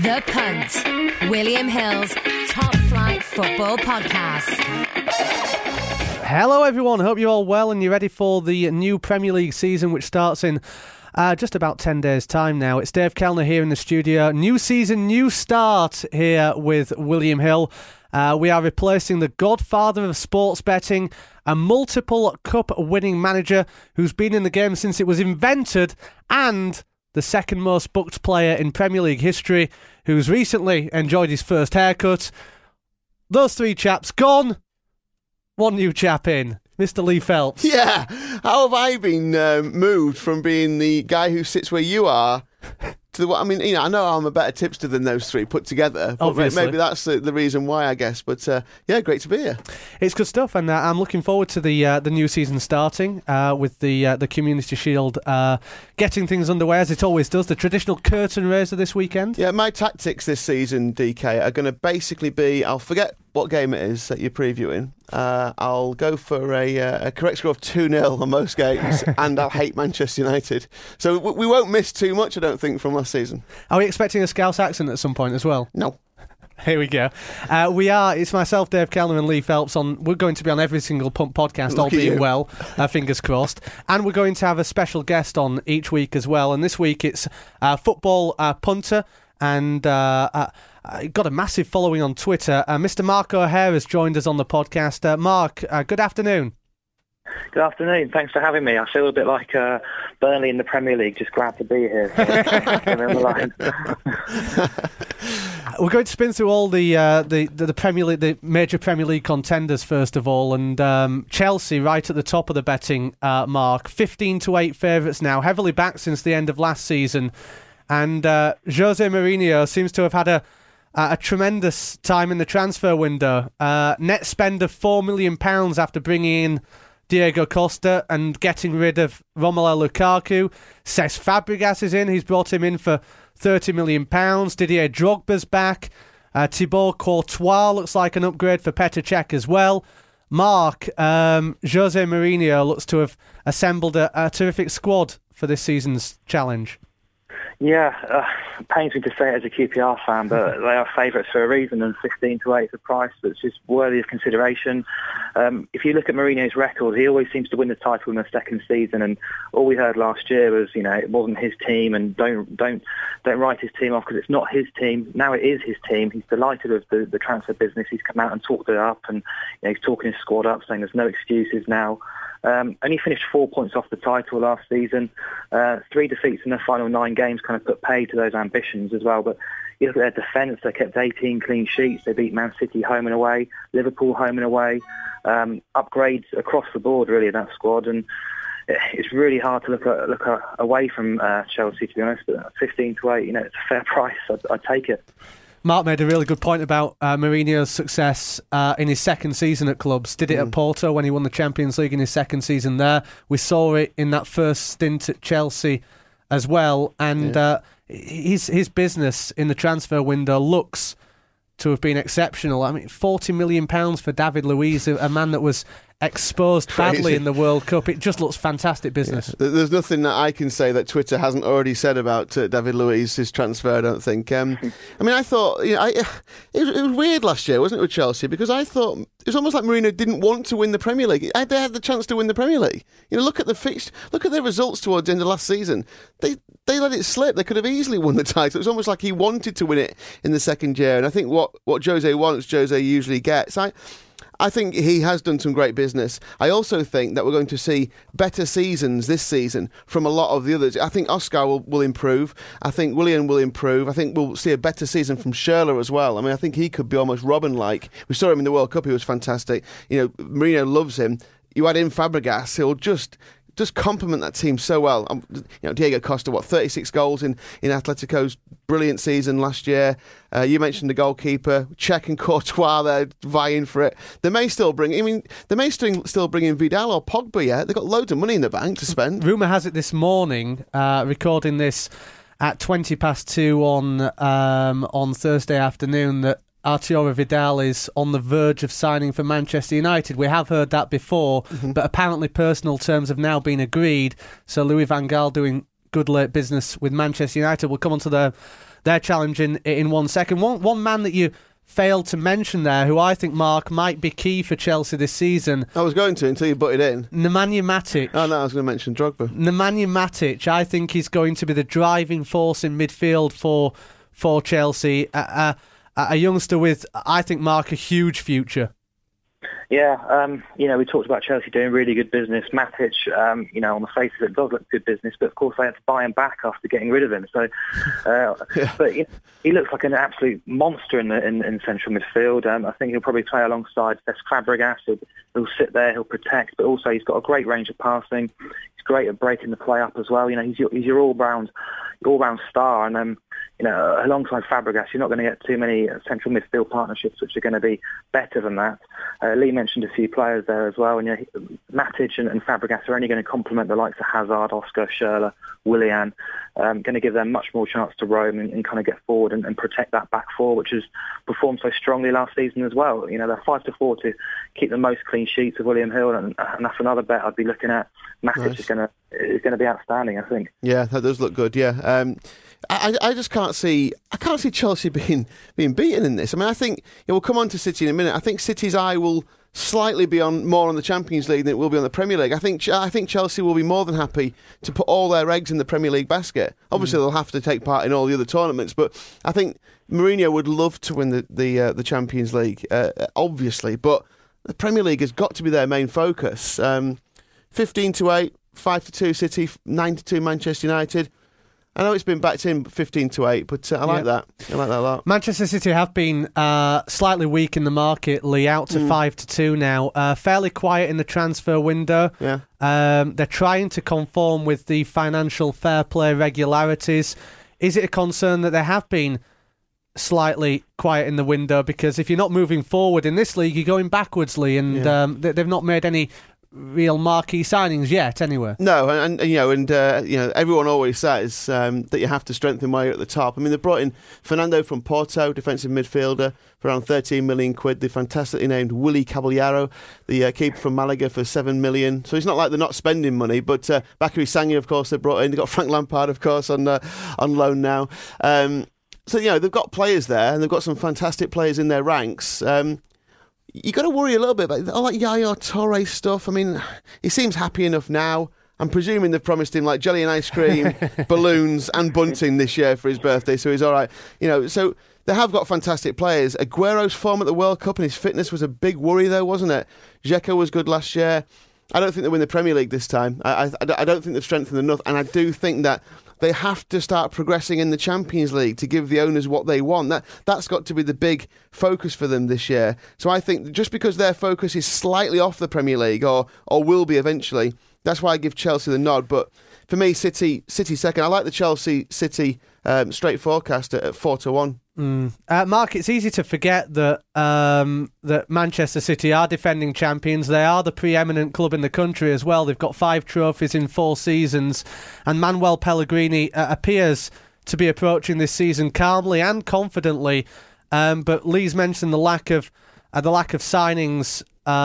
The Punt, William Hill's Top Flight Football Podcast. Hello everyone, hope you're all well and you're ready for the new Premier League season which starts in just about 10 days time now. It's Dave Kellner here in the studio. New season, new start here with William Hill. We are replacing the godfather of sports betting, a multiple cup winning manager who's been in the game since it was invented, and the second most booked player in Premier League history who's recently enjoyed his first haircut. Those three chaps gone, one new chap in, Mr. Lee Phelps. Yeah, how have I been moved from being the guy who sits where you are to the... I mean, you know, I know I'm a better tipster than those three put together, but obviously maybe that's the reason why, I guess. But yeah, great to be here. It's good stuff, and I'm looking forward to the new season starting with the Community Shield getting things underway as it always does. The traditional curtain raiser this weekend. Yeah, my tactics this season, DK, are going to basically be, I'll forget what game it is that you're previewing. I'll go for a correct score of 2-0 on most games, and I'll hate Manchester United. So we won't miss too much, I don't think, from last season. Are we expecting a Scouse accent at some point as well? No. Here we go. It's myself, Dave Kellner, and Lee Phelps. We're going to be on every single Punt podcast, all being well, fingers crossed. And we're going to have a special guest on each week as well. And this week it's football punter and got a massive following on Twitter. Mr. Mark O'Hare has joined us on the podcast. Mark, good afternoon. Good afternoon. Thanks for having me. I feel a bit like Burnley in the Premier League. Just glad to be here. We're going to spin through all the Premier League, the major Premier League contenders first of all, and Chelsea right at the top of the betting mark, 15-8 favourites now, heavily backed since the end of last season, and Jose Mourinho seems to have had a tremendous time in the transfer window. Net spend of £4 million after bringing in Diego Costa and getting rid of Romelu Lukaku. Cesc Fabregas is in. He's brought him in for £30 million. Didier Drogba's back. Thibaut Courtois looks like an upgrade for Petr Cech as well. Mark, Jose Mourinho looks to have assembled a terrific squad for this season's challenge. Yeah, pains me to say it as a QPR fan, but they are favourites for a reason, and 15-8 is a price that's just worthy of consideration. If you look at Mourinho's record, he always seems to win the title in the second season, and all we heard last year was, you know, it wasn't his team, and don't write his team off because it's not his team. Now it is his team. He's delighted with the transfer business. He's come out and talked it up, and you know, he's talking his squad up, saying there's no excuses now. Only finished 4 points off the title last season. 3 defeats in the final 9 games kind of put paid to those ambitions as well. But you look at their defence, they kept 18 clean sheets. They beat Man City home and away, Liverpool home and away. Upgrades across the board, really, in that squad. And it's really hard to look away from Chelsea, to be honest. But 15-8, you know, it's a fair price. I'd take it. Mark made a really good point about Mourinho's success in his second season at clubs. Did it at Porto when he won the Champions League in his second season there. We saw it in that first stint at Chelsea as well. And his business in the transfer window looks to have been exceptional. I mean, £40 million for David Luiz, a man that was exposed badly in the World Cup. It just looks fantastic business. Yeah. There's nothing that I can say that Twitter hasn't already said about David Luiz, his transfer, I don't think. I mean, I thought, you know, it was weird last year, wasn't it, with Chelsea? Because I thought it was almost like Mourinho didn't want to win the Premier League. They had the chance to win the Premier League. You know, look at their results towards the end of last season. They let it slip. They could have easily won the title. It was almost like he wanted to win it in the second year. And I think what Jose wants, Jose usually gets. I think he has done some great business. I also think that we're going to see better seasons this season from a lot of the others. I think Oscar will improve. I think Willian will improve. I think we'll see a better season from Schürrle as well. I mean, I think he could be almost Robin-like. We saw him in the World Cup. He was fantastic. You know, Mourinho loves him. You add in Fabregas, he'll just complement that team so well. You know, Diego Costa, 36 goals in Atletico's brilliant season last year. You mentioned the goalkeeper, Cech and Courtois, they're vying for it. They may still bring in Vidal or Pogba yet. They've got loads of money in the bank to spend. Rumour has it this morning, recording this at 2:20 on Thursday afternoon, that Arturo Vidal is on the verge of signing for Manchester United. We have heard that before, but apparently personal terms have now been agreed. So Louis van Gaal doing good late business with Manchester United. We'll come on to the their challenge in 1 second. One man that you failed to mention there, who I think, Mark, might be key for Chelsea this season. I was going to until you butted in. Nemanja Matic. Oh, no, I was going to mention Drogba. Nemanja Matic, I think he's going to be the driving force in midfield for Chelsea. A youngster with, I think, Mark, a huge future. Yeah, we talked about Chelsea doing really good business. Matic, on the face of it, does look good business, but of course they had to buy him back after getting rid of him. So, but he looks like an absolute monster in central midfield. I think he'll probably play alongside Cesc Fabregas. He'll sit there, he'll protect, but also he's got a great range of passing. He's great at breaking the play up as well. He's your all-round star, and alongside Fabregas, you're not going to get too many central midfield partnerships which are going to be better than that. Lee mentioned a few players there as well, and Matic and Fabregas are only going to complement the likes of Hazard, Oscar, Schürrle, Willian, going to give them much more chance to roam and kind of get forward and protect that back four, which has performed so strongly last season as well. They're 5-4 to keep the most clean sheets of William Hill, and that's another bet I'd be looking at. Matic is going to be outstanding, I think. Yeah, that does look good. Yeah. I just can't see Chelsea being beaten in this. I mean, I think we'll come on to City in a minute. I think City's eye will slightly be more on the Champions League than it will be on the Premier League. I think Chelsea will be more than happy to put all their eggs in the Premier League basket. Obviously, they'll have to take part in all the other tournaments, but I think Mourinho would love to win the Champions League, obviously, but the Premier League has got to be their main focus. 15-8, 5-2 City, 9-2 Manchester United. I know it's been backed in 15-8, but I like that. I like that a lot. Manchester City have been slightly weak in the market, Lee, out to 5-2 now. Fairly quiet in the transfer window. Yeah. They're trying to conform with the financial fair play regularities. Is it a concern that they have been slightly quiet in the window? Because if you're not moving forward in this league, you're going backwards, Lee, and they've not made any real marquee signings yet, anyway. No, and everyone always says that you have to strengthen while you're at the top. I mean, they brought in Fernando from Porto, defensive midfielder, for around 13 million quid. They fantastically named Willy Caballero, the keeper from Malaga, for 7 million. So it's not like they're not spending money. But Bakary Sagna, of course, they brought in. They've got Frank Lampard, of course, on loan now. So they've got players there, and they've got some fantastic players in their ranks. You got to worry a little bit about all that Yaya Toure stuff. I mean, he seems happy enough now. I'm presuming they've promised him like jelly and ice cream, balloons and bunting this year for his birthday, so he's all right. So they have got fantastic players. Aguero's form at the World Cup and his fitness was a big worry, though, wasn't it? Dzeko was good last year. I don't think they win the Premier League this time. I don't think they've strengthened enough, and I do think that they have to start progressing in the Champions League to give the owners what they want. That's got to be the big focus for them this year. So I think just because their focus is slightly off the Premier League, or will be eventually, that's why I give Chelsea the nod. But for me, City second. I like the Chelsea-City straight forecast at 4-1. Mark, it's easy to forget that Manchester City are defending champions. They are the preeminent club in the country as well. They've got 5 trophies in 4 seasons, and Manuel Pellegrini appears to be approaching this season calmly and confidently. But Lee's mentioned the lack of signings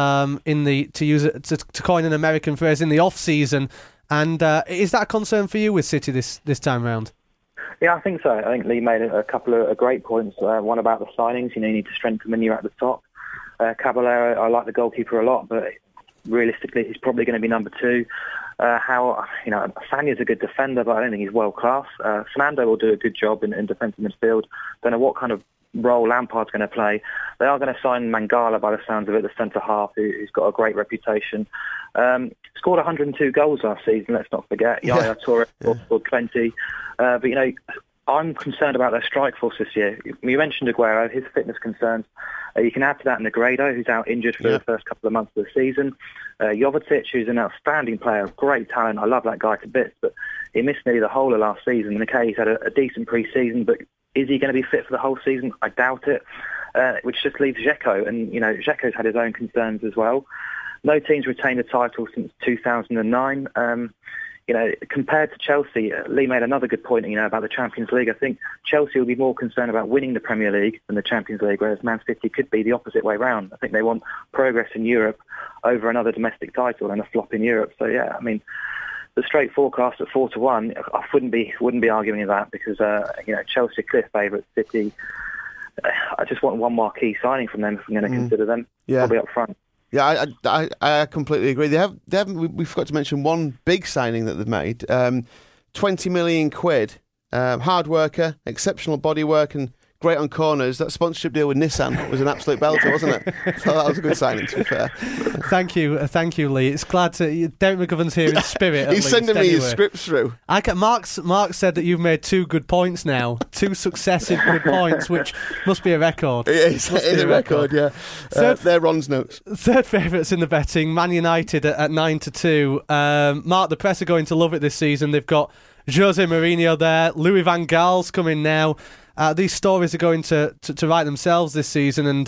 to coin an American phrase, in the off season. And is that a concern for you with City this time round? Yeah, I think so. I think Lee made a couple of great points. One about the signings. You need to strengthen when you're at the top. Caballero, I like the goalkeeper a lot, but realistically, he's probably going to be number 2. Sagna's a good defender, but I don't think he's world class. Fernando will do a good job in defensive midfield. Don't know what kind of role Lampard's going to play. They are going to sign Mangala, by the sounds of it, the centre half, who's got a great reputation. Scored 102 goals last season, let's not forget. Yaya Toure scored 20. But I'm concerned about their strike force this year. You mentioned Aguero, his fitness concerns. You can add to that Negredo, who's out injured for the first couple of months of the season. Jovetic, who's an outstanding player, great talent. I love that guy to bits, but he missed nearly the whole of last season. And okay, he's had a decent pre-season, but is he going to be fit for the whole season? I doubt it. Which just leaves Dzeko, and Dzeko's had his own concerns as well. No team's retained a title since 2009. Compared to Chelsea, Lee made another good point, about the Champions League. I think Chelsea will be more concerned about winning the Premier League than the Champions League, whereas Man City could be the opposite way round. I think they want progress in Europe over another domestic title and a flop in Europe. So, the straight forecast at 4-1, I wouldn't be arguing that because Chelsea are clear favourites. City, I just want one marquee signing from them if I'm going to consider them. Probably up front. Yeah, I completely agree. They haven't. We forgot to mention one big signing that they've made. 20 million quid. Hard worker, exceptional bodywork, and great on corners. That sponsorship deal with Nissan was an absolute belter, wasn't it? So that was a good signing, to be fair. Thank you, Lee. It's glad to. Derek McGovern's here in spirit. He's sending me his scripts through. Mark said that you've made 2 good points now, 2 successive good points, which must be a record. It is a record, yeah. They're Ron's notes. Third favourites in the betting, Man United at 9-2. Mark, the press are going to love it this season. They've got Jose Mourinho there. Louis van Gaal's coming now. These stories are going to write themselves this season, and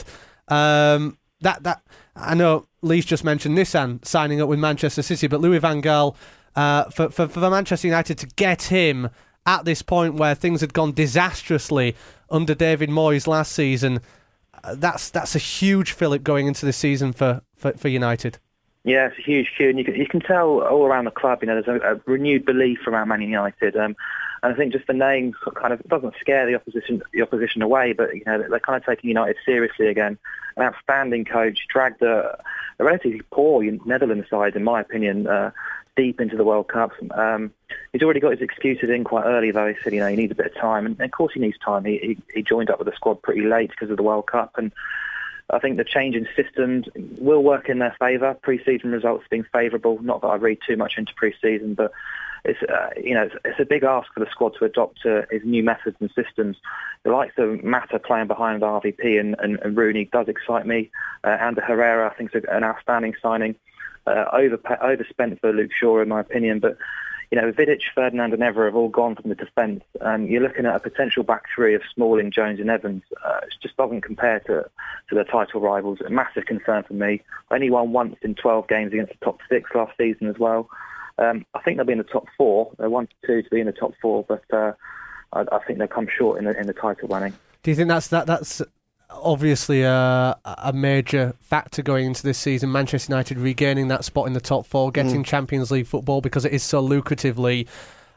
that I know Lee's just mentioned Nissan signing up with Manchester City, but Louis van Gaal, for Manchester United to get him at this point where things had gone disastrously under David Moyes last season, that's a huge fillip going into this season for United. Yeah, it's a huge queue, and you can tell all around the club, there's a renewed belief around Man United. And I think just the name kind of doesn't scare the opposition away, but they're kind of taking United seriously again. An outstanding coach dragged a relatively poor Netherlands side, in my opinion, deep into the World Cup. He's already got his excuses in quite early, though. He said he needs a bit of time, and of course he needs time. He joined up with the squad pretty late because of the World Cup, and I think the change in systems will work in their favour. Pre-season results being favourable. Not that I read too much into pre-season, but it's a big ask for the squad to adopt his new methods and systems. The likes of Mata playing behind RVP and Rooney does excite me. Ander Herrera, I think, is an outstanding signing. Overspent for Luke Shaw, in my opinion, but Vidic, Ferdinand and Evra have all gone from the defence, and you're looking at a potential back three of Smalling, Jones and Evans. It just doesn't compare to the title rivals. A massive concern for me. Only won once in 12 games against the top 6 last season as well. I think they'll be in the top 4. They're 1-2 to be in the top 4, but I think they'll come short in the title running. Do you think that's obviously a major factor going into this season? Manchester United regaining that spot in the top 4, getting Champions League football because it is so lucratively.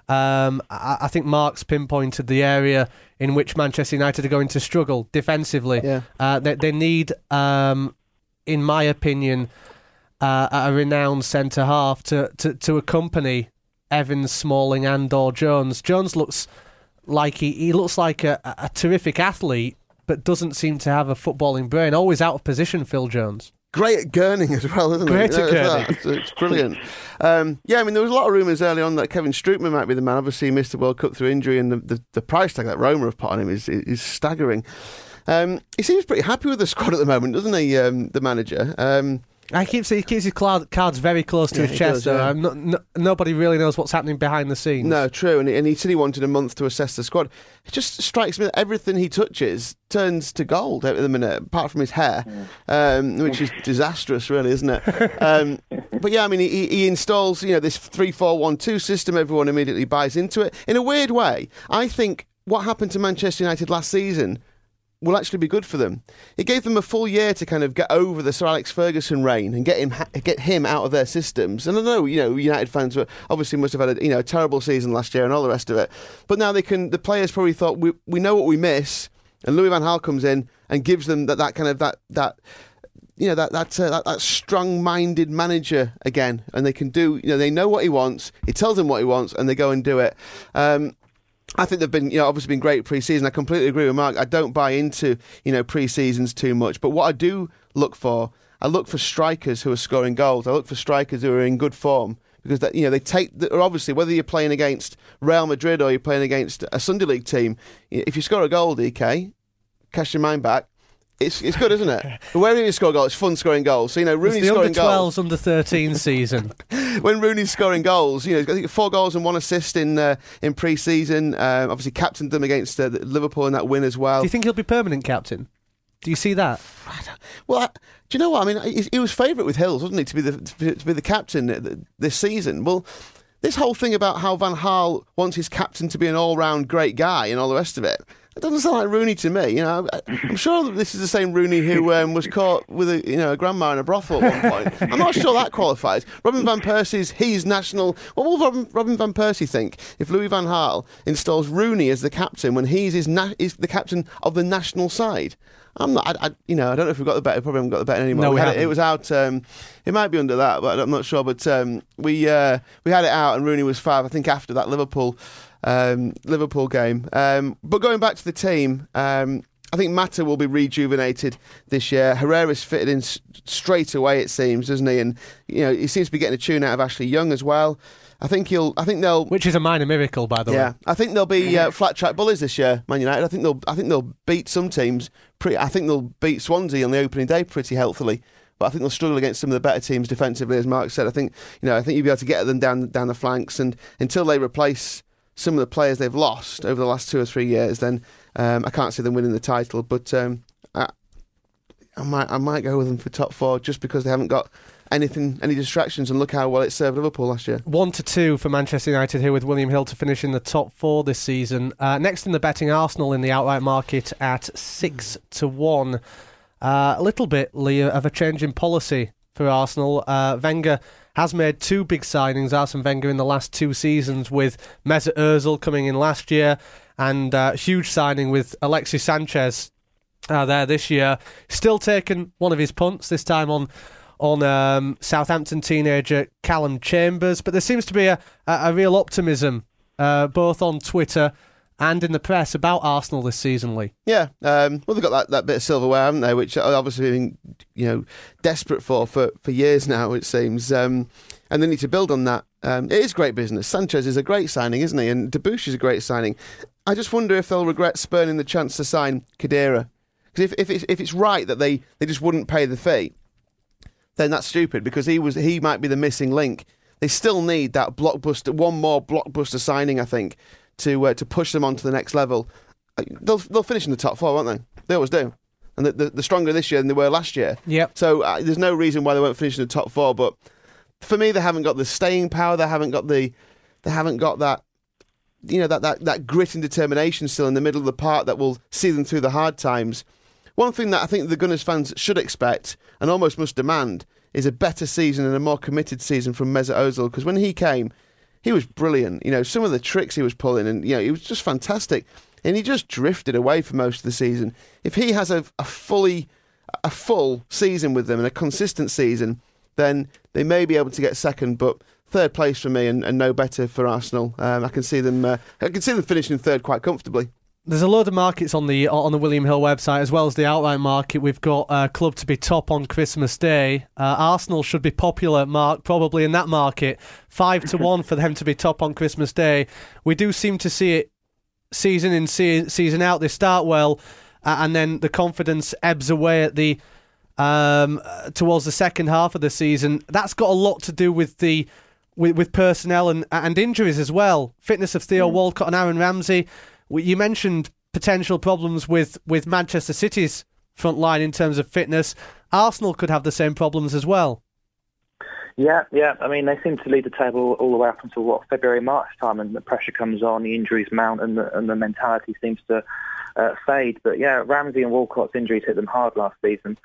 I think Mark's pinpointed the area in which Manchester United are going to struggle defensively. Yeah. They need, in my opinion, a renowned centre half to accompany Evans, Smalling, and/or Jones. Jones looks like he looks like a terrific athlete, but doesn't seem to have a footballing brain. Always out of position, Phil Jones. Great at gurning as well, isn't Great at gurning. It's brilliant. There was a lot of rumours early on that Kevin Strootman might be the man. Obviously, he missed the World Cup through injury, and the price tag that Roma have put on him is staggering. He seems pretty happy with the squad at the moment, doesn't he, the manager? He keeps his cards very close to his chest, so nobody really knows what's happening behind the scenes. No, true, and he said he wanted a month to assess the squad. It just strikes me that everything he touches turns to gold at the minute, apart from his hair, which is disastrous, really, isn't it? But yeah, he installs this 3-4-1-2 system. Everyone immediately buys into it. In a weird way, I think what happened to Manchester United last season will actually be good for them. It gave them a full year to kind of get over the Sir Alex Ferguson reign and get him out of their systems. And I know, United fans obviously must have had a terrible season last year and all the rest of it. But now the players probably thought, we know what we miss, and Louis van Gaal comes in and gives them that kind of that strong-minded manager again, and they can do. They know what he wants. He tells them what he wants, and they go and do it. I think they've been, obviously been great pre-season. I completely agree with Mark. I don't buy into, pre-seasons too much. But what I do look for, I look for strikers who are scoring goals. I look for strikers who are in good form because they take. Obviously, whether you're playing against Real Madrid or you're playing against a Sunday League team, if you score a goal, DK, cast your mind back. It's good, isn't it? Wherever you score goals, it's fun scoring goals. So, Rooney's scoring goals. The under-12s, under-13 season. When Rooney's scoring goals, he's got 4 goals and 1 assist in pre-season. Obviously, captained them against Liverpool in that win as well. Do you think he'll be permanent captain? Do you see that? Well, do you know what? He was favourite with Hills, wasn't he, to be the captain this season? Well, this whole thing about how Van Gaal wants his captain to be an all-round great guy and all the rest of it, It doesn't sound like Rooney to me. I'm sure that this is the same Rooney who was caught with a grandma in a brothel at one point. I'm not sure that qualifies. Robin van Persie's he's national. What will Robin van Persie think if Louis van Gaal installs Rooney as the captain when he's is the captain of the national side? I'm not. I don't know if we've got the bet. We probably haven't got the bet anymore. No, we it was out. It might be under that, but I'm not sure. But we had it out, and Rooney was 5. I think after that Liverpool game. But going back to the team, I think Mata will be rejuvenated this year. Herrera's fitted in straight away, it seems, doesn't he? And he seems to be getting a tune out of Ashley Young as well. I think they'll, which is a minor miracle, by the way. Yeah, I think they'll be flat track bullies this year, Man United. I think they'll beat some teams. I think they'll beat Swansea on the opening day pretty healthily. But I think they'll struggle against some of the better teams defensively, as Mark said. I think you'll be able to get at them down the flanks, and until they replace some of the players they've lost over the last 2 or 3 years, then I can't see them winning the title. But I might go with them for top 4 just because they haven't got any distractions, and look how well it served Liverpool last year. 1-2 for Manchester United here, with William Hill to finish in the top 4 this season. Next in the betting, Arsenal in the outright market at 6-1. A little bit, Lee, of a change in policy for Arsenal. Wenger has made 2 big signings, Arsene Wenger, in the last 2 seasons, with Mesut Ozil coming in last year, and huge signing with Alexis Sanchez there this year. Still taken one of his punts, this time on Southampton teenager Callum Chambers, but there seems to be a real optimism both on Twitter and in the press about Arsenal this season, Lee. Yeah, well, they've got that bit of silverware, haven't they, which obviously been desperate for years now, it seems, and they need to build on that. It is great business. Sanchez is a great signing, isn't he? And Debuchy is a great signing. I just wonder if they'll regret spurning the chance to sign Khedira, because if it's right that they just wouldn't pay the fee, then that's stupid, because he might be the missing link. They still need that one more blockbuster signing, I think, to push them on to the next level. They'll finish in the top 4, won't they? They always do. And they're stronger this year than they were last year. Yep. So there's no reason why they won't finish in the top 4. But for me, they haven't got the staying power. They haven't got that that grit and determination still in the middle of the park that will see them through the hard times. One thing that I think the Gunners fans should expect, and almost must demand, is a better season and a more committed season from Mesut Ozil, because when he came, he was brilliant. Some of the tricks he was pulling, and he was just fantastic. And he just drifted away for most of the season. If he has a full season with them and a consistent season, then they may be able to get second, but 3rd place for me, and no better for Arsenal. I can see them finishing 3rd quite comfortably. There's a load of markets on the William Hill website, as well as the outright market. We've got a club to be top on Christmas Day. Arsenal should be popular, Mark, probably in that market. 5-1 for them to be top on Christmas Day. We do seem to see it season in, season out. They start well, and then the confidence ebbs away at the towards the second half of the season. That's got a lot to do with with personnel and injuries as well. Fitness of Theo Walcott and Aaron Ramsey. You mentioned potential problems with Manchester City's front line in terms of fitness. Arsenal could have the same problems as well. Yeah. I mean, they seem to lead the table all the way up until February, March time, and the pressure comes on, the injuries mount, and the mentality seems to fade. But yeah, Ramsey and Walcott's injuries hit them hard last season.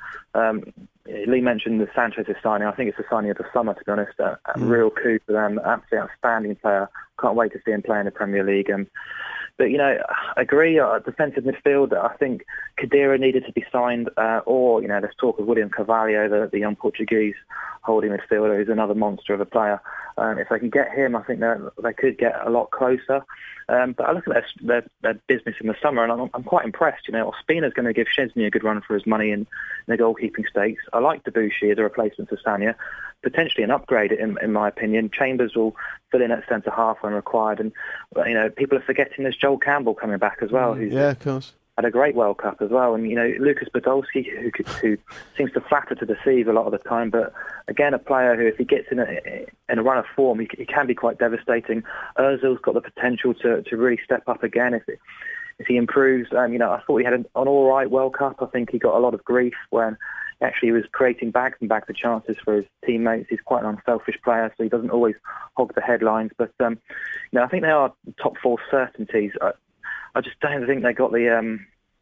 Lee mentioned the Sanchez's signing. I think it's the signing of the summer, to be honest. A real coup for them. Absolutely outstanding player. Can't wait to see him play in the Premier League. But, I agree, defensive midfield, I think Khedira needed to be signed, or, there's talk of William Carvalho, the young Portuguese holding midfielder, who's another monster of a player. If they can get him, I think they could get a lot closer. But I look at their business in the summer, and I'm quite impressed. Ospina's going to give Szczesny a good run for his money in the goalkeeping stakes. I like Debuchy as a replacement for Sagna. Potentially an upgrade, in my opinion. Chambers will fill in at centre-half when required. And, people are forgetting there's Joel Campbell coming back as well. Who's of course. Had a great World Cup as well. And, Lucas Podolski, who seems to flatter to deceive a lot of the time. But, again, a player who, if he gets in a run of form, he can be quite devastating. Ozil's got the potential to really step up again if he improves. I thought he had an all right World Cup. I think he got a lot of grief when actually he was creating bags and bags of chances for his teammates. He's quite an unselfish player, so he doesn't always hog the headlines. But, I think they are top 4 certainties. I just don't think they got the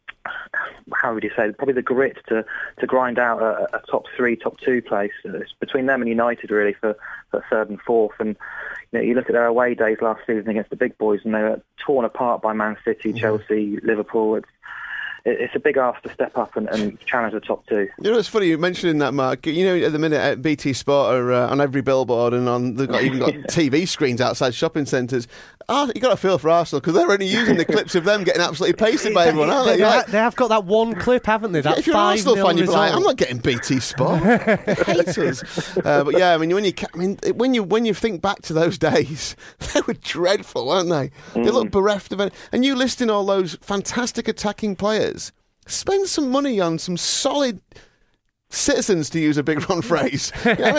how would you say, probably the grit to grind out a top 3, top 2 place. It's between them and United really for 3rd and 4th. And you look at their away days last season against the big boys, and they were torn apart by Man City, Chelsea, Liverpool. It's a big ask to step up and challenge the top 2. It's funny you mentioning that, Mark. At the minute at BT Sport are on every billboard, and they've even got TV screens outside shopping centres. You got to feel for Arsenal because they're only using the clips of them getting absolutely pasted by everyone, aren't they? They have got that one clip, haven't they? That if you're an Arsenal fan, you'd be like, "I'm not getting BT Sport." Haters. But yeah, when you think back to those days, they were dreadful, weren't they? They look bereft of it. And you listing all those fantastic attacking players. Spend some money on some solid citizens, to use a Big Ron phrase.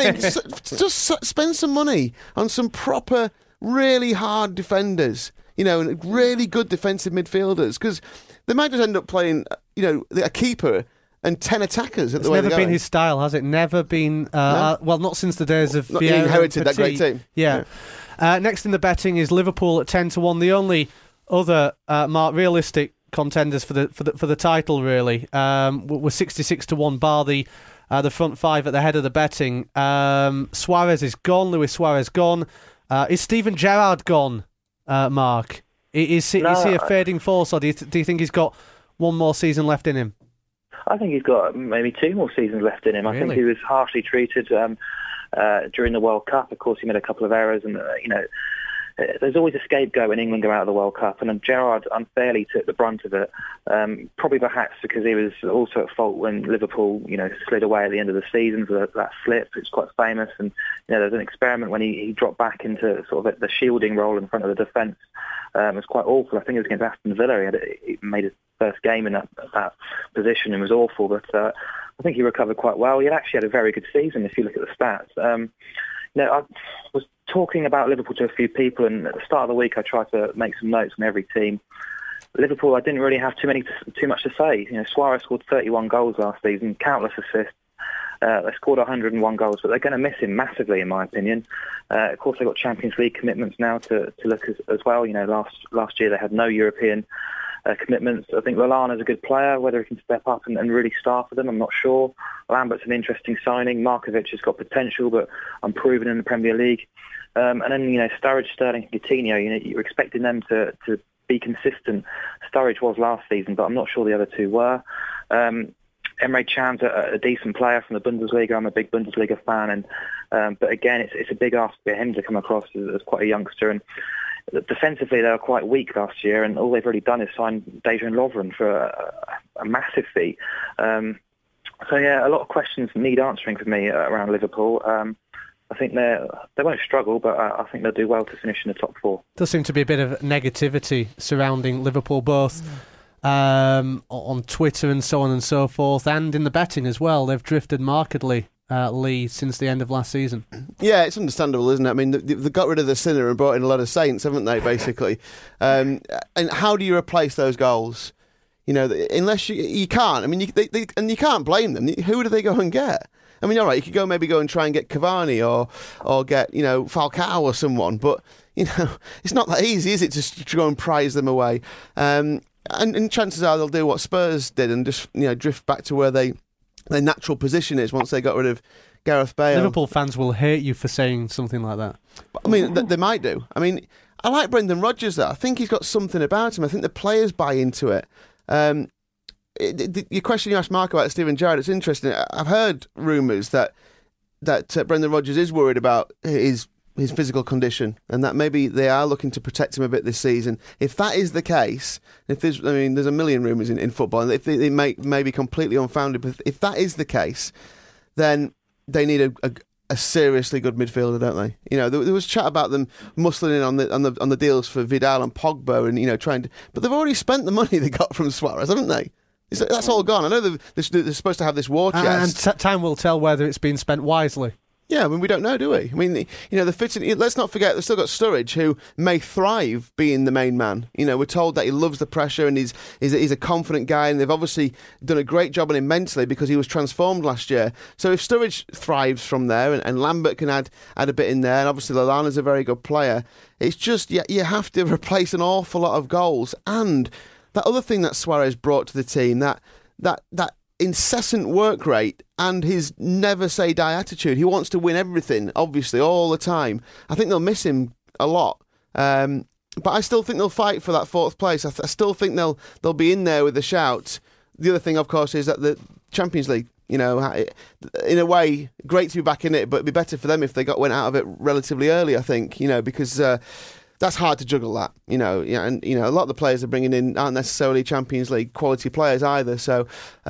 Just spend some money on some proper, really hard defenders, and really good defensive midfielders, because they might just end up playing, a keeper and 10 attackers at the way they're going. It's never been his style, has it? Never been, no? Well, not since the days of Vieira. He inherited that great team. Yeah. Next in the betting is Liverpool at 10-1. The only other, Mark, realistic contenders for the title really were 66-1, bar the front 5 at the head of the betting. Suarez is gone. Luis Suarez gone. Is Steven Gerrard gone, Mark? Is he a fading force, or do you think he's got one more season left in him? I think he's got maybe 2 more seasons left in him. Really? I think he was harshly treated during the World Cup. Of course, he made a couple of errors, and there's always a scapegoat when England go out of the World Cup, and Gerrard unfairly took the brunt of it. Probably perhaps because he was also at fault when Liverpool, slid away at the end of the season for that slip. It's quite famous, and there's an experiment when he dropped back into sort of the shielding role in front of the defence. It was quite awful. I think it was against Aston Villa. He made his first game in that position and was awful, but I think he recovered quite well. He actually had a very good season if you look at the stats. I was talking about Liverpool to a few people, and at the start of the week I tried to make some notes on every team. Liverpool, I didn't really have too much to say. Suarez scored 31 goals last season, countless assists. They scored 101 goals, but they're going to miss him massively, in my opinion. Of course, they've got Champions League commitments now to look as well. Last year they had no European commitments. I think Lallana's a good player. Whether he can step up and really star for them, I'm not sure. Lambert's an interesting signing. Markovic has got potential, but unproven in the Premier League. And then, Sturridge, Sterling, and Coutinho, you're expecting them to be consistent. Sturridge was last season, but I'm not sure the other 2 were. Emre Can's a decent player from the Bundesliga. I'm a big Bundesliga fan, but again, it's a big ask for him to come across as quite a youngster. And defensively, they were quite weak last year, and all they've really done is sign Dejan Lovren for a massive fee. So yeah, a lot of questions need answering for me around Liverpool. I think they won't struggle, but I think they'll do well to finish in the top 4. Does seem to be a bit of negativity surrounding Liverpool, both on Twitter and so on and so forth, and in the betting as well. They've drifted markedly, Lee, since the end of last season. Yeah, it's understandable, isn't it? I mean, they got rid of the sinner and brought in a lot of saints, haven't they, basically? And how do you replace those goals? Unless you can't. I mean, and you can't blame them. Who do they go and get? I mean, all right, you could maybe go and try and get Cavani or get, Falcao or someone, but, it's not that easy, is it, to go and prize them away? And chances are they'll do what Spurs did and just, drift back to where their natural position is once they got rid of Gareth Bale. Liverpool fans will hate you for saying something like that. I mean, they might do. I mean, I like Brendan Rodgers, though. I think he's got something about him. I think the players buy into it. Your question you asked Mark about Steven Gerrard, it's interesting. I've heard rumours that Brendan Rodgers is worried about his physical condition, and that maybe they are looking to protect him a bit this season. If that is the case, there's a million rumours in football, and if they may be completely unfounded, but if that is the case, then they need a seriously good midfielder, don't they? There was chat about them muscling in on the deals for Vidal and Pogba, and trying to, but they've already spent the money they got from Suarez, haven't they? That's all gone. I know they're supposed to have this war chest. And time will tell whether it's been spent wisely. Yeah, I mean, we don't know, do we? I mean, the fitting. Let's not forget, they've still got Sturridge, who may thrive being the main man. We're told that he loves the pressure and he's a confident guy, and they've obviously done a great job on him mentally because he was transformed last year. So if Sturridge thrives from there, and Lambert can add a bit in there, and obviously Lallana's a very good player, it's just you have to replace an awful lot of goals. And that other thing that Suarez brought to the team, that incessant work rate and his never say die attitude. He wants to win everything, obviously, all the time. I think they'll miss him a lot. But I still think they'll fight for that fourth place. I still think they'll be in there with a shout. The other thing, of course, is that the Champions League, in a way, great to be back in it, but it'd be better for them if they went out of it relatively early, I think, because that's hard to juggle that, and a lot of the players they're bringing in aren't necessarily Champions League quality players either. So,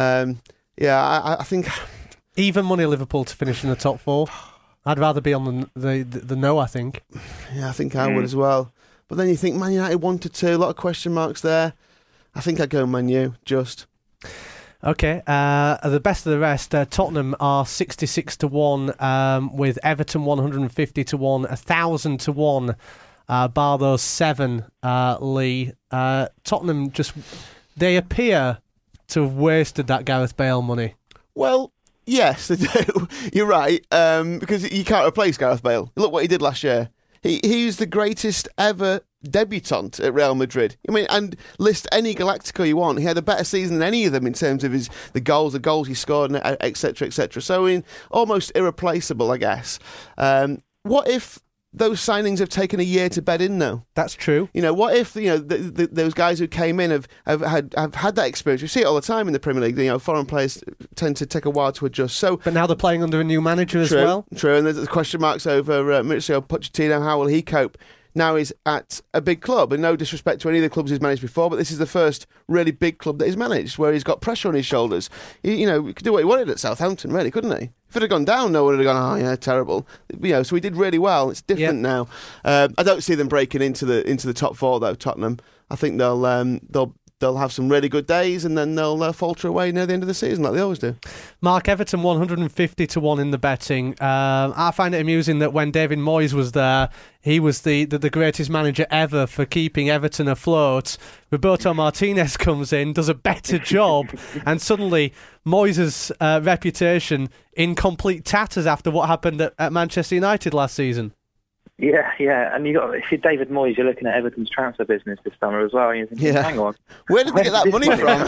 I think even money Liverpool to finish in the top four. I'd rather be on the no, I think. Yeah, I think I would as well. But then you think Man United 1-2, a lot of question marks there. I think I'd go Man U, just. Okay, the best of the rest, Tottenham are 66-1, with Everton 150-1, 1,000-1. Bar those 7, Lee. Tottenham they appear to have wasted that Gareth Bale money. Well, yes, they do. You're right, because you can't replace Gareth Bale. Look what he did last year. He's the greatest ever debutant at Real Madrid. I mean, and list any Galactico you want. He had a better season than any of them in terms of the goals he scored, etc., etc. So, almost irreplaceable, I guess. What if those signings have taken a year to bed in, though? That's true. What if those guys who came in have had that experience? We see it all the time in the Premier League. Foreign players tend to take a while to adjust. So, but now they're playing under a new manager as well. True, and there's the question marks over Mauricio Pochettino. How will he cope? Now he's at a big club, and no disrespect to any of the clubs he's managed before, but this is the first really big club that he's managed, where he's got pressure on his shoulders. He could do what he wanted at Southampton, really, couldn't he? If it had gone down, no one would have gone, oh yeah, terrible. So he did really well. It's different now. I don't see them breaking into the top 4 though. Tottenham. I think they'll have some really good days, and then they'll falter away near the end of the season like they always do. Mark, Everton 150-1 in the betting. I find it amusing that when David Moyes was there, he was the greatest manager ever for keeping Everton afloat. Roberto Martinez comes in, does a better job, and suddenly Moyes' reputation in complete tatters after what happened at Manchester United last season. Yeah, and if you're David Moyes, you're looking at Everton's transfer business this summer as well, and you're thinking, hang on. Where did they get that money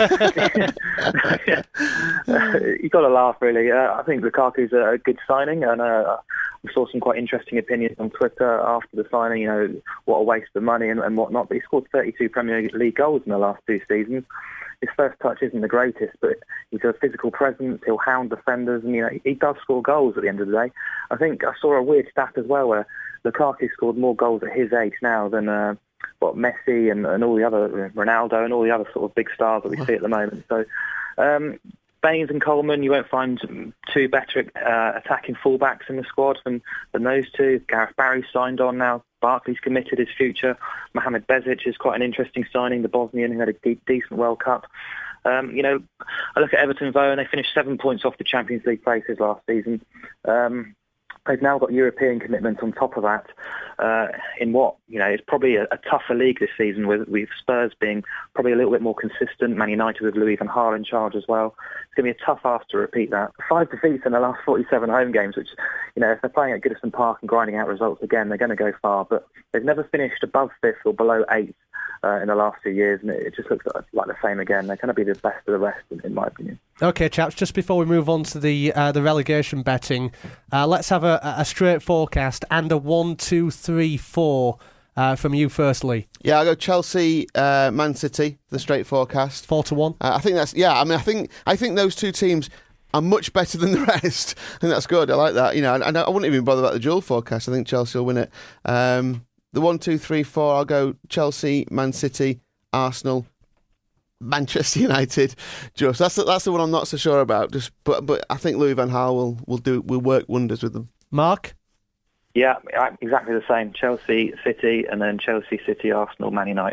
from? You've got to laugh, really. I think Lukaku's a good signing, and we saw some quite interesting opinions on Twitter after the signing, what a waste of money and whatnot, but he scored 32 Premier League goals in the last 2 seasons. His first touch isn't the greatest, but he's a physical presence, he'll hound defenders, and he does score goals at the end of the day. I think I saw a weird stat as well where Lukaku scored more goals at his age now than Messi and all the other, Ronaldo and all the other sort of big stars that we see at the moment. So Baines and Coleman, you won't find 2 better attacking fullbacks in the squad than those 2. Gareth Barry's signed on now. Barkley's committed his future. Mohamed Bezic is quite an interesting signing, the Bosnian who had a decent World Cup. I look at Everton though, and they finished 7 points off the Champions League places last season. They've now got European commitment on top of that, in what, is probably a tougher league this season, with Spurs being probably a little bit more consistent, Man United with Louis van Gaal in charge as well. It's going to be a tough ask to repeat that. 5 defeats in the last 47 home games, which, if they're playing at Goodison Park and grinding out results again, they're going to go far, but they've never finished above 5th or below 8th in the last 2 years, and it just looks like the same again. They're going to be the best of the rest, in my opinion. Okay, chaps, just before we move on to the relegation betting, let's have a straight forecast and a 1, 2, 3, 4 from you firstly. Yeah, I'll go Chelsea, Man City, the straight forecast. 4-1. I think that's, I think those 2 teams are much better than the rest. I think that's good. I like that. And I wouldn't even bother about the dual forecast. I think Chelsea will win it. The 1, 2, 3, 4, I'll go Chelsea, Man City, Arsenal, Manchester United. Just that's the one I'm not so sure about. But I think Louis van Gaal will work wonders with them. Mark? Yeah, exactly the same. Chelsea, City, and then Chelsea, City, Arsenal, Man United.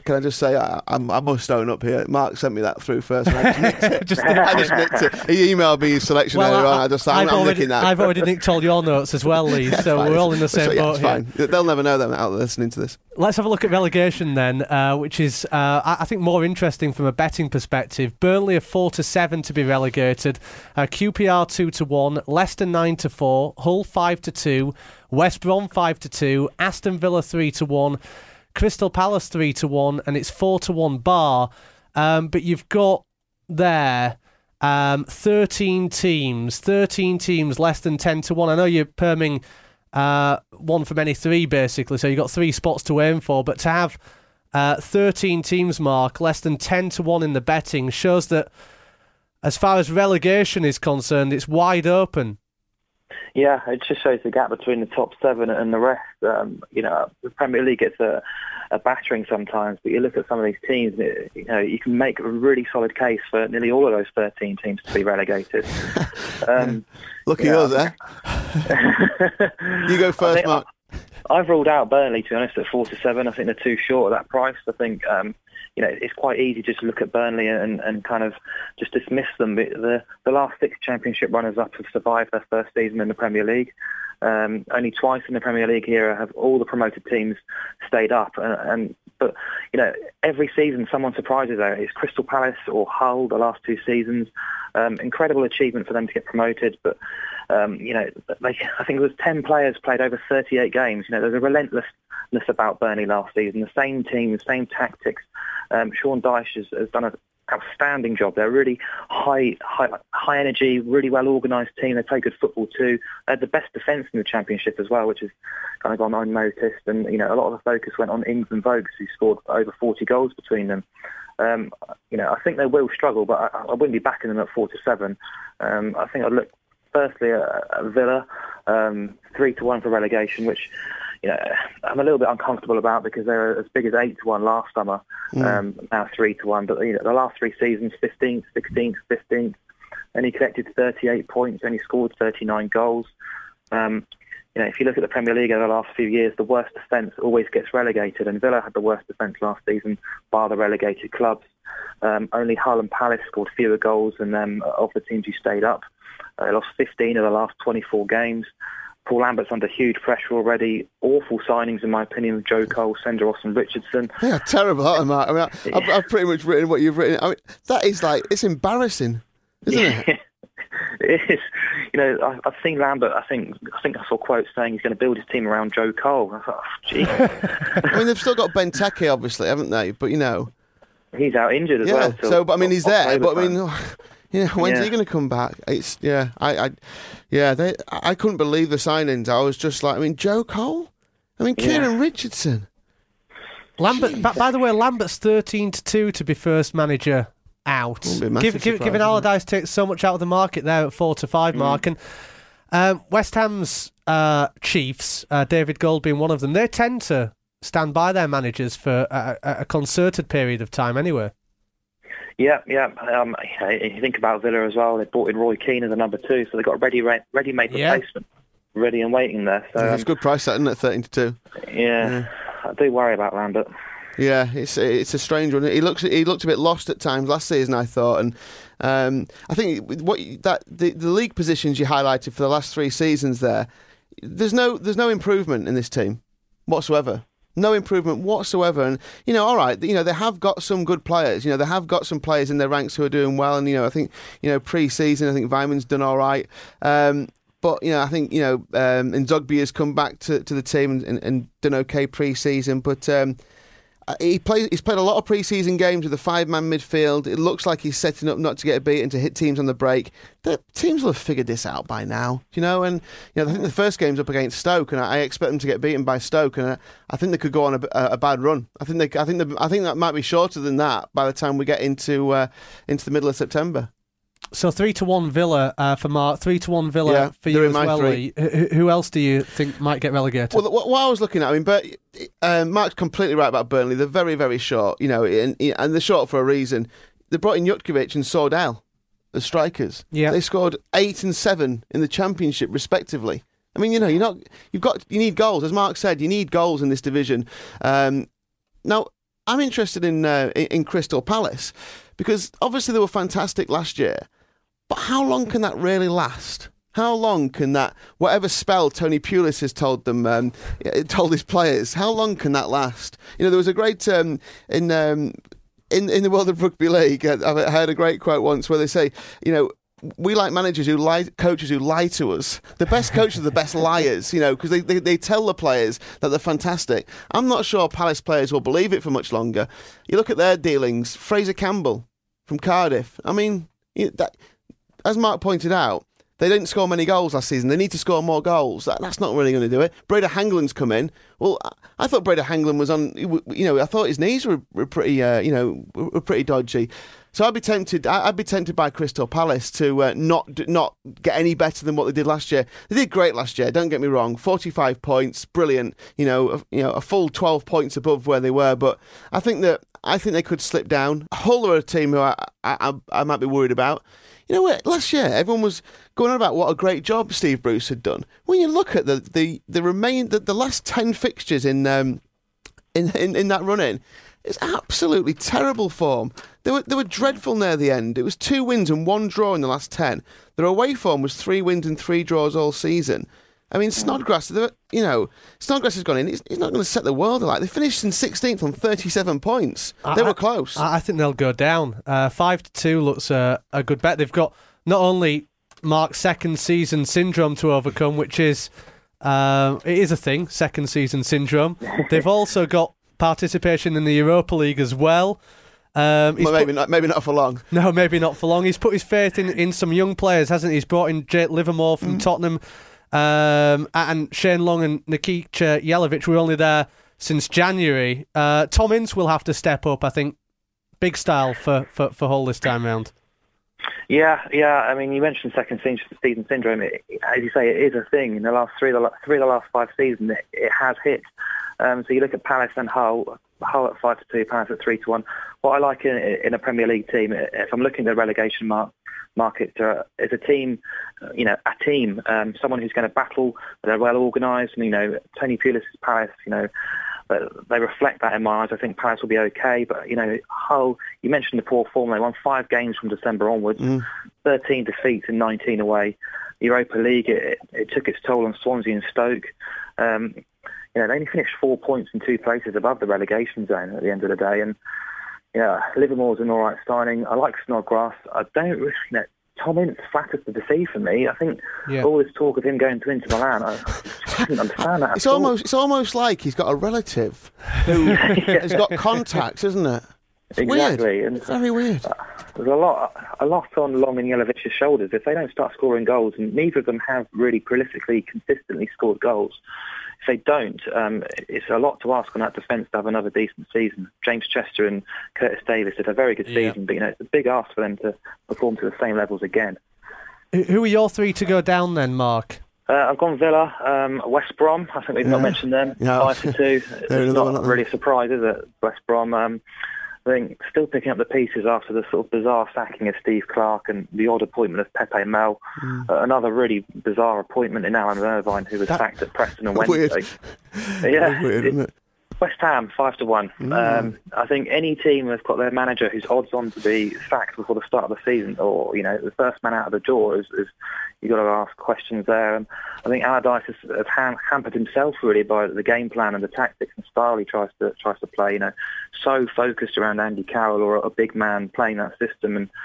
can I just say I must own up here. Mark sent me that through first. And I just nicked it. I just nicked it. He emailed me his selection earlier on. I'm nicking that. I've already nicked all your notes as well, Lee. So we're all in the same boat here. Fine. They'll never know them out there listening to this. Let's have a look at relegation then, which is I think more interesting from a betting perspective. Burnley are 4-7 to be relegated. QPR 2-1. Leicester 9-4. Hull 5-2. West Brom 5-2. Aston Villa 3-1. Crystal Palace 3-1, and it's 4-1 Bar. But you've got there 13 teams less than 10-1. I know you're perming one from any three, basically, so you've got 3 spots to aim for. But to have 13 teams, Mark, less than 10-1 in the betting shows that, as far as relegation is concerned, it's wide open. Yeah, it just shows the gap between the top 7 and the rest. The Premier League gets a battering sometimes, but you look at some of these teams, you can make a really solid case for nearly all of those 13 teams to be relegated. Lucky us, eh? You go first, Mark. I've ruled out Burnley, to be honest, at 4-7. I think they're too short at that price. I think it's quite easy just to look at Burnley and kind of just dismiss them. The last 6 Championship runners-up have survived their first season in the Premier League. Only twice in the Premier League era have all the promoted teams stayed up. But every season someone surprises out. It's Crystal Palace or Hull the last 2 seasons. Incredible achievement for them to get promoted, but I think it was 10 players played over 38 games. There's a relentlessness about Burnley last season. The same team, the same tactics. Sean Dyche has done an outstanding job. They're a really high energy, really well organised team. They play good football too. They had the best defence in the Championship as well, which has kind of gone unnoticed. And a lot of the focus went on Ings and Vokes, who scored over 40 goals between them. I think they will struggle, but I wouldn't be backing them at 4-7. I think I'd look firstly at Villa, 3-1 for relegation, which I'm a little bit uncomfortable about because they were as big as 8-1 last summer. Now 3-1, but the last 3 seasons, 15th, 16th, 15th, only collected 38 points, only scored 39 goals. If you look at the Premier League over the last few years, the worst defence always gets relegated, and Villa had the worst defence last season, bar the relegated clubs. Only Hull and Palace scored fewer goals than them of the teams who stayed up. They lost 15 of the last 24 games. Paul Lambert's under huge pressure already. Awful signings, in my opinion, with Joe Cole, Senderos and Richardson. Yeah, terrible, aren't they, Mark? I mean, I've pretty much written what you've written. I mean, that is it's embarrassing, isn't it? It is. I've seen Lambert. I think I saw quotes saying he's going to build his team around Joe Cole. I thought, gee. I mean, they've still got Benteke, obviously, haven't they? But he's out injured as well. So, but I mean, he's there. But I mean, when's he going to come back? It's I couldn't believe the signings. I was just like, I mean, Joe Cole. I mean, Kieran Richardson. Lambert. By the way, Lambert's 13-2 to be first manager out. Given Allardyce takes so much out of the market there at 4-5 mark, and West Ham's chiefs, David Gold being one of them, they tend to stand by their managers for a concerted period of time anyway. Yeah. You think about Villa as well. They brought in Roy Keane as a number 2, so they've got a ready-made replacement, ready and waiting there. So it's a good price, that, isn't it? 13-2. Yeah, I do worry about Lambert. Yeah, it's a strange one. He looked a bit lost at times last season, I thought, and I think the league positions you highlighted for the last 3 seasons there, there's no improvement in this team whatsoever. No improvement whatsoever. And, all right, they have got some good players. They have got some players in their ranks who are doing well. And, I think, pre-season, I think Weiman's done all right. But, I think, Nzogby has come back to the team and done okay pre-season. But he's played a lot of pre-season games with a 5-man midfield. It looks like he's setting up not to get beaten, to hit teams on the break. The teams will have figured this out by now, And I think the first game's up against Stoke, and I expect them to get beaten by Stoke, and I think they could go on a bad run. I think that might be shorter than that by the time we get into the middle of September. So 3-1 Villa for Mark, 3-1 Villa for you as well, Lee. Who else do you think might get relegated? Well, what I was looking at, but Mark's completely right about Burnley. They're very, very short, and they're short for a reason. They brought in Jutkiewicz and Sordell as strikers. Yeah. They scored 8 and 7 in the Championship, respectively. I mean, you need goals, as Mark said. You need goals in this division. Now, I'm interested in Crystal Palace, because obviously they were fantastic last year, but how long can that really last? How long can that, whatever spell Tony Pulis has told them, told his players, how long can that last? There was a great in the world of rugby league. I heard a great quote once where they say, we like managers who lie, coaches who lie to us. The best coaches are the best liars, because they tell the players that they're fantastic. I'm not sure Palace players will believe it for much longer. You look at their dealings. Fraser Campbell from Cardiff. I mean, as Mark pointed out, they didn't score many goals last season. They need to score more goals. That's not really going to do it. Breda Hangland's come in. Well, I thought Breda Hangland was on. I thought his knees were pretty, were pretty dodgy. So I'd be tempted by Crystal Palace to not get any better than what they did last year. They did great last year. Don't get me wrong. 45 points, brilliant. A full 12 points above where they were. But I think they could slip down. Hull are a team who I might be worried about. You know what? Last year, everyone was going on about what a great job Steve Bruce had done. When you look at the last 10 fixtures in that run-in, it's absolutely terrible form. They were dreadful near the end. It was 2 wins and 1 draw in the last 10. Their away form was 3 wins and 3 draws all season. I mean, Snodgrass, Snodgrass has gone in. He's not going to set the world alight. They finished in 16th on 37 points. They were close. I think they'll go down. 5-2 looks a good bet. They've got not only Mark's second season syndrome to overcome, which is it is a thing, second season syndrome. They've also got participation in the Europa League as well. Maybe not for long. No, maybe not for long. He's put his faith in some young players, hasn't he? He's brought in Jake Livermore from Tottenham. And Shane Long and Nikica Jelavic were only there since January. Tom Ince will have to step up, I think. Big style for Hull this time round. Yeah. I mean, you mentioned second season syndrome. As you say, it is a thing. In the last three of the last 5 seasons, it has hit. So you look at Palace and Hull at 5-2, Palace at 3-1. What I like in a Premier League team, if I'm looking at the relegation market, is a team, someone who's going to battle. They're well organised. Tony Pulis' Palace, they reflect that in my eyes. I think Palace will be okay, but Hull. You mentioned the poor form. They won 5 games from December onwards, 13 defeats and 19 away. Europa League, it took its toll on Swansea and Stoke. They only finished 4 points in 2 places above the relegation zone at the end of the day. And Livermore's an all right signing. I like Snodgrass. I don't really. Tom Ince flatters the deceive for me. I think all this talk of him going to Inter Milan, I didn't understand that. It's almost like he's got a relative who has got contacts, isn't it? It's exactly. Weird. And it's very weird. There's a lot on Long and Jelavic's shoulders. If they don't start scoring goals, and neither of them have really prolifically, consistently scored goals, if they don't, it's a lot to ask on that defence to have another decent season. James Chester and Curtis Davis did a very good season, but it's a big ask for them to perform to the same levels again. Who are your 3 to go down then, Mark? I've gone Villa, West Brom. I think we've not mentioned them. 5-2. It's not really a surprise, is it? West Brom. I think still picking up the pieces after the sort of bizarre sacking of Steve Clarke and the odd appointment of Pepe Mel. Another really bizarre appointment in Alan Irvine, who was sacked at Preston on Wednesday. Weird. Weird, isn't it? West Ham 5-1. I think any team that's got their manager who's odds on to be sacked before the start of the season, or the first man out of the door, is you've got to ask questions there. And I think Allardyce has hampered himself really by the game plan and the tactics and style he tries to play. So focused around Andy Carroll or a big man playing that system. And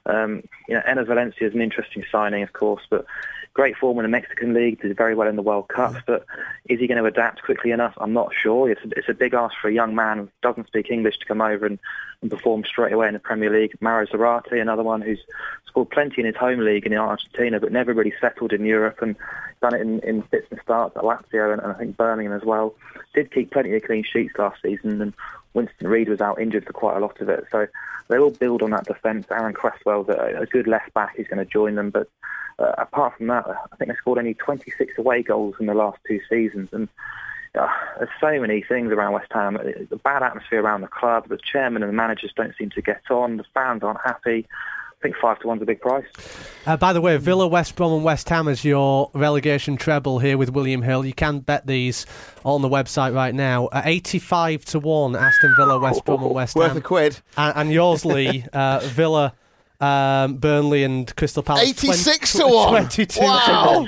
Ener Valencia is an interesting signing, of course, but great form in the Mexican League, did very well in the World Cup, but is he going to adapt quickly enough? I'm not sure. It's a big ask for a young man who doesn't speak English to come over and perform straight away in the Premier League. Mauro Zarate, another one who's scored plenty in his home league in Argentina, but never really settled in Europe and done it in fits and starts at Lazio and I think Birmingham as well. Did keep plenty of clean sheets last season, and Winston Reid was out injured for quite a lot of it. So they all build on that defence. Aaron Cresswell's a good left back who's going to join them, but apart from that, I think they scored only 26 away goals in the last 2 seasons. And there's so many things around West Ham. The bad atmosphere around the club, the chairman and the managers don't seem to get on, the fans aren't happy. think 5-1's a big price. By the way, Villa, West Brom and West Ham is your relegation treble here with William Hill. You can bet these on the website right now. 85-1, Aston Villa, West Brom and West Ham. Worth a quid. And yours, Lee, Villa, Burnley and Crystal Palace. 86-1. 22 wow.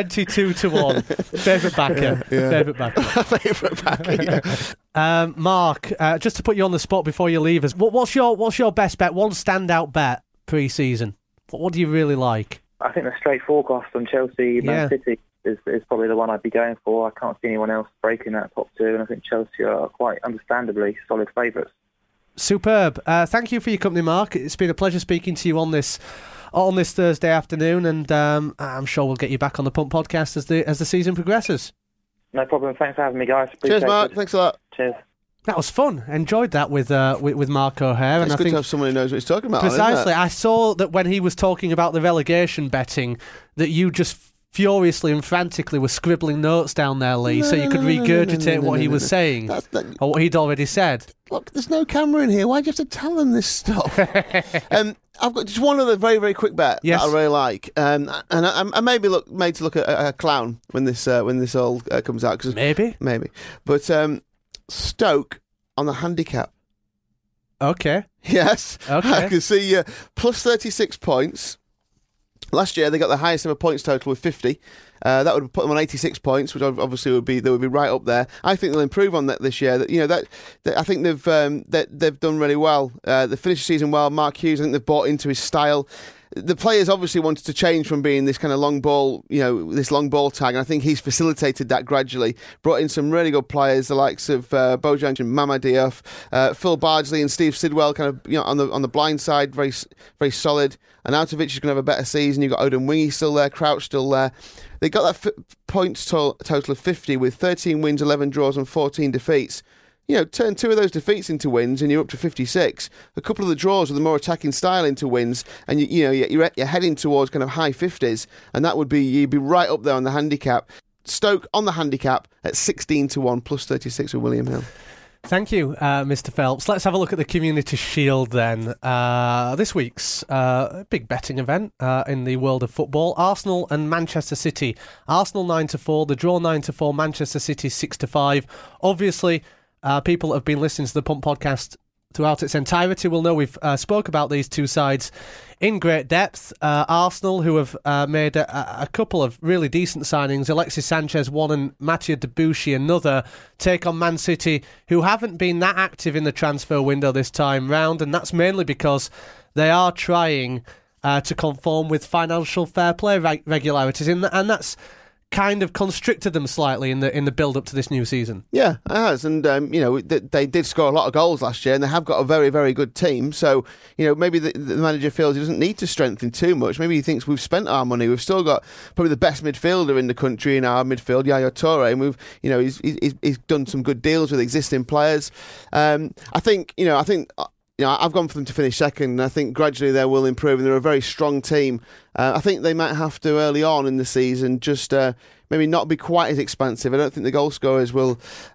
22-1. Favourite backer. Yeah. Favourite backer. Favourite backer. Yeah. Mark, just to put you on the spot before you leave us, what's your best bet? One standout bet pre-season. What do you really like? I think the straight forecast on Chelsea, Man City is probably the one I'd be going for. I can't see anyone else breaking that top two, and I think Chelsea are quite understandably solid favourites. Superb. Thank you for your company, Mark. It's been a pleasure speaking to you on this Thursday afternoon, and I'm sure we'll get you back on the Pump Podcast as the season progresses. No problem. Thanks for having me, guys. Cheers, Mark. Thanks a lot. Cheers. That was fun. Enjoyed that with Mark O'Hare. It's and good I think to have someone who knows what he's talking about. Precisely. I saw that when he was talking about the relegation betting, that you just furiously and frantically were scribbling notes down there, Lee, so you could regurgitate what he was saying or what he'd already said. Look, there's no camera in here. Why do you have to tell them this stuff? I've got just one other very, very quick bet that I really like, and I may be made to look at a clown when this all comes out. Cause maybe, but Stoke on the handicap. Okay. Yes. Okay. I can see plus 36 points. Last year they got the highest ever points total with 50. That would put them on 86 points, which obviously would be right up there. I think they'll improve on that this year. I think they've done really well. They finished the season well. Mark Hughes, I think they've bought into his style. The players obviously wanted to change from being this kind of long ball, this long ball tag, and I think he's facilitated that gradually. Brought in some really good players, the likes of Bojan and Mama Diop, Phil Bardsley and Steve Sidwell, kind of on the blind side, very very solid. And Arnautovic is going to have a better season. You've got Odin Wingy still there, Crouch still there. They got that points total of 50 with 13 wins, 11 draws, and 14 defeats. Turn 2 of those defeats into wins, and you're up to 56. A couple of the draws with a more attacking style into wins, and you're heading towards kind of high 50s, and you'd be right up there on the handicap. Stoke on the handicap at 16-1 plus 36 with William Hill. Thank you, Mr. Phelps. Let's have a look at the Community Shield then. This week's big betting event in the world of football. Arsenal and Manchester City. Arsenal 9-4, the draw 9-4, Manchester City 6-5. Obviously, people that have been listening to the Pump Podcast throughout its entirety will know we've spoke about these two sides in great depth. Arsenal, who have made a couple of really decent signings, Alexis Sanchez one and Mathieu Debuchy another, take on Man City, who haven't been that active in the transfer window this time round, and that's mainly because they are trying to conform with financial fair play regularities, and that's kind of constricted them slightly in the build-up to this new season. Yeah, it has, and they did score a lot of goals last year, and they have got a very, very good team. So maybe the manager feels he doesn't need to strengthen too much. Maybe he thinks we've spent our money. We've still got probably the best midfielder in the country in our midfield, Yaya Toure, and he's done some good deals with existing players. I think I've gone for them to finish second, and I think gradually they will improve, and they're a very strong team. I think they might have to, early on in the season, just maybe not be quite as expansive. I don't think the goal scorers will,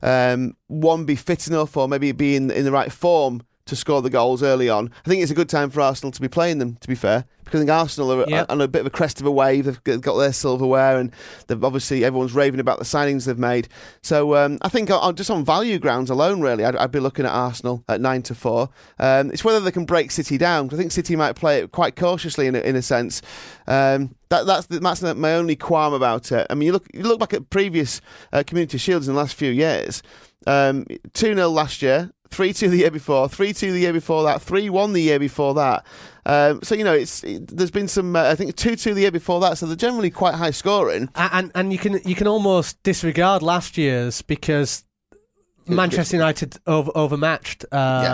be fit enough or maybe be in the right form to score the goals early on. I think it's a good time for Arsenal to be playing them, to be fair, because I think Arsenal are on a bit of a crest of a wave. They've got their silverware, and everyone's raving about the signings they've made. So I think just on value grounds alone, really, I'd be looking at Arsenal at 9-4. It's whether they can break City down. I think City might play it quite cautiously in a sense. That's my only qualm about it. I mean, you look back at previous Community Shields in the last few years. 2-0 last year, 3-2 the year before, 3-2 the year before that, 3-1 the year before that. There's been some, I think 2-2 the year before that, so they're generally quite high scoring. And you can almost disregard last year's because Manchester United overmatched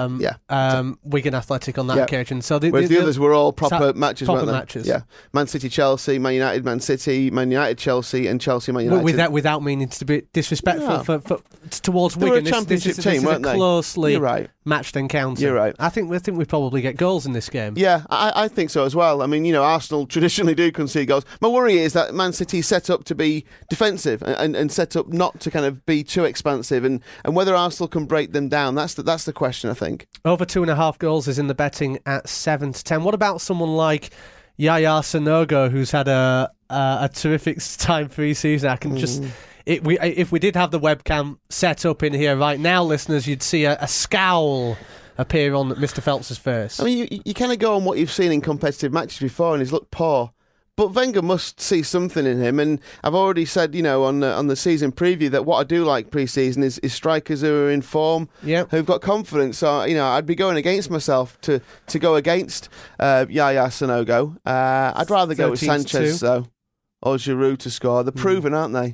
Wigan Athletic on that occasion. So whereas the others were all proper matches, proper weren't they? Matches. Yeah, Man City, Chelsea, Man United, Man City, Man United, Chelsea, and Chelsea, Man United. Without meaning to be disrespectful towards they Wigan. Were a championship team, weren't they? Closely You're right. matched encounter. You're right. I think we probably get goals in this game. Yeah, I think so as well. I mean, Arsenal traditionally do concede goals. My worry is that Man City set up to be defensive and set up not to kind of be too expansive, and whether Arsenal can break them down, that's the question, I think. Over 2.5 goals is in the betting at 7-10. What about someone like Yaya Sanogo, who's had a terrific time pre-season? I can just... If we did have the webcam set up in here right now, listeners, you'd see a scowl appear on Mr. Phelps' face. I mean, you kind of go on what you've seen in competitive matches before, and he's looked poor. But Wenger must see something in him, and I've already said, on the season preview, that what I do like pre-season is strikers who are in form, who've got confidence. So, I'd be going against myself to go against Yaya Sanogo. I'd rather go with Sanchez, though, or Giroud to score. They're proven, aren't they?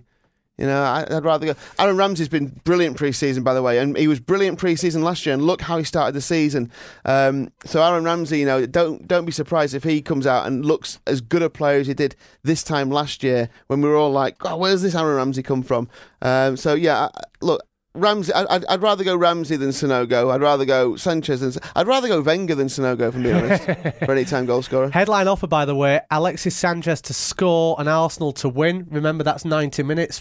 I'd rather go. Aaron Ramsey's been brilliant pre-season, by the way, and he was brilliant pre-season last year. And look how he started the season. So Aaron Ramsey, don't be surprised if he comes out and looks as good a player as he did this time last year, when we were all like, "God, where's this Aaron Ramsey come from?" Look. Ramsey, I'd rather go Ramsey than Sanogo. I'd rather go Sanchez I'd rather go Wenger than Sanogo, if I'm being honest, for any time goal scorer. Headline offer, by the way: Alexis Sanchez to score and Arsenal to win. Remember, that's 90 minutes,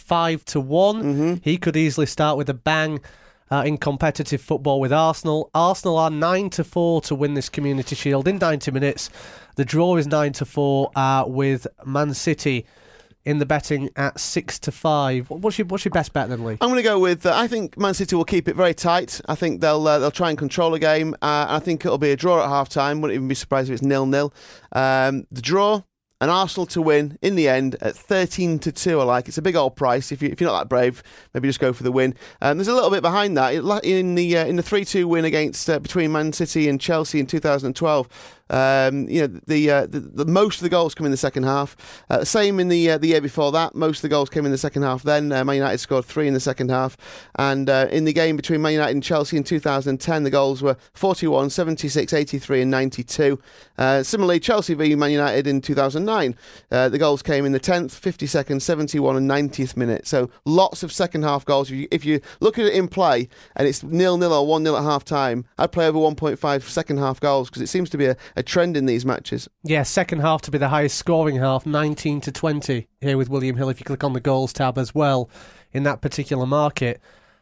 5-1. He could easily start with a bang in competitive football with Arsenal. Arsenal are 9-4 to win this Community Shield in 90 minutes. The draw is 9-4 with Man City in the betting at 6-5. What's your best bet then, Lee? I'm going to go with. I think Man City will keep it very tight. I think they'll try and control the game. I think it'll be a draw at half time. Wouldn't even be surprised if it's 0-0. The draw and Arsenal to win in the end at 13-2. I like. It's a big old price. If you're not that brave, maybe just go for the win. There's a little bit behind that in the 3-2 win against between Man City and Chelsea in 2012. The most of the goals come in the second half. Same in the year before that. Most of the goals came in the second half. Then Man United scored 3 in the second half. And in the game between Man United and Chelsea in 2010, the goals were 41, 76, 83 and 92. Similarly, Chelsea v Man United in 2009, the goals came in the 10th, 52nd, 71 and 90th minute. So lots of second half goals. If you look at it in play and it's 0-0 or 1-0 at half time, I'd play over 1.5 second half goals, because it seems to be a trend in these matches. Yeah, second half to be the highest scoring half, 19-20 here with William Hill, if you click on the goals tab as well in that particular market.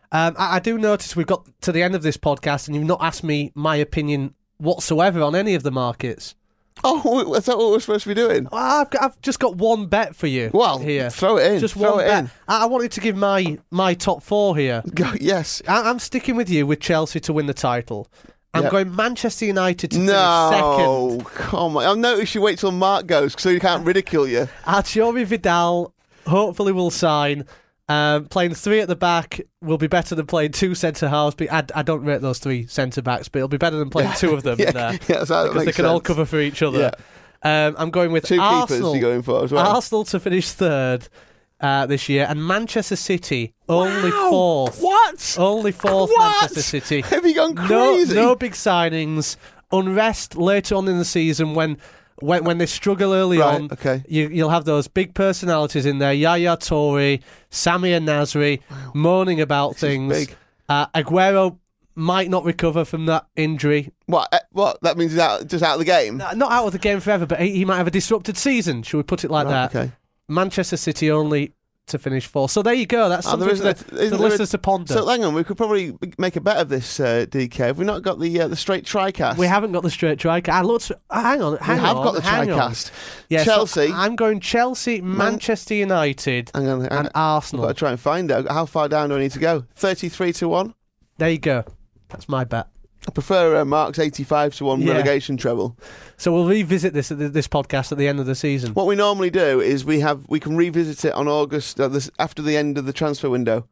I do notice we've got to the end of this podcast and you've not asked me my opinion whatsoever on any of the markets. Oh, is that what we're supposed to be doing? I've just got one bet for you. Well, here. Throw it in. Just throw one it bet. in. I wanted to give my top 4 here. Yes. I'm sticking with you with Chelsea to win the title. I'm going Manchester United to finish second. No, come on. I'll notice you wait till Mark goes so he can't ridicule you. Arturo Vidal hopefully will sign. Playing 3 at the back will be better than playing 2 centre-halves. I don't rate those 3 centre-backs, but it'll be better than playing 2 of them in there. Yes, because they can all cover for each other. Yeah. I'm going with 2 Arsenal. keepers you're going for as well. Arsenal to finish 3rd this year, and Manchester City only 4th. What? Only 4th, What? Manchester City. Have you gone crazy? No big signings. Unrest later on in the season when they struggle early on. Okay. You'll have those big personalities in there. Yaya Toure, Samir Nasri, moaning about things. Big. Aguero might not recover from that injury. What? That means he's just out of the game? Not out of the game forever, but he might have a disrupted season. Should we put it like that? Okay. Manchester City only to finish 4th. So there you go. That's something for the listeners to ponder. So hang on, we could probably make a bet of this, DK. Have we not got the straight tricast? We haven't got the straight tricast. Hang on. We have got the tricast. Yeah, Chelsea. So I'm going Chelsea, Manchester United, and Arsenal. I've got to try and find out. How far down do I need to go? 33-1? There you go. That's my bet. I prefer Mark's 85-1 relegation treble. So we'll revisit this podcast at the end of the season. What we normally do is we can revisit it on August after the end of the transfer window.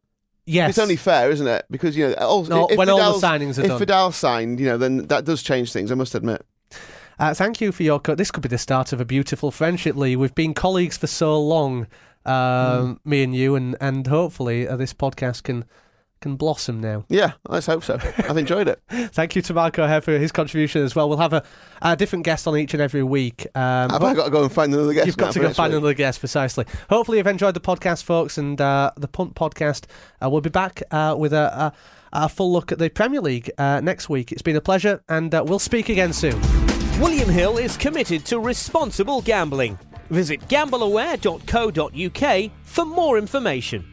Yes, it's only fair, isn't it? Because when all the signings are done. If Vidal signed, then that does change things. I must admit. Thank you for your. This could be the start of a beautiful friendship, Lee. We've been colleagues for so long, me and you, and hopefully this podcast can can blossom now. Yeah, let's hope so. I've enjoyed it. Thank you to Mark O'Hare for his contribution as well. We'll have a different guest on each and every week. Have I got to go and find another guest? You've got to go find another guest, precisely. Hopefully you've enjoyed the podcast, folks, and the Punt Podcast will be back with a full look at the Premier League next week. It's been a pleasure, and we'll speak again soon. William Hill is committed to responsible gambling. Visit gambleaware.co.uk for more information.